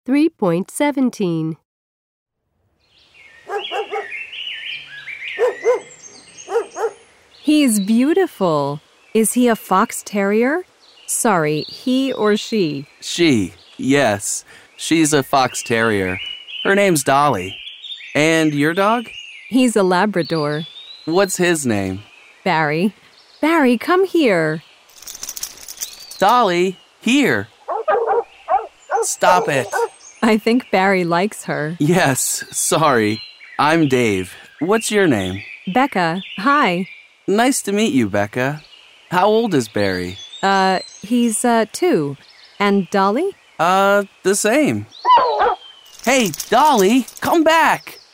3.17. He's beautiful. Is he a fox terrier? Sorry, he or she? She, yes. She's a fox terrier. Her name's Dolly. And your dog? He's a Labrador. What's his name? Barry. Barry, come here. Dolly, here. Stop it. I think Barry likes her. Yes, sorry. I'm Dave. What's your name? Becca, hi. Nice to meet you, Becca. How old is Barry? He's 2. And Dolly? The same. Hey, Dolly, come back!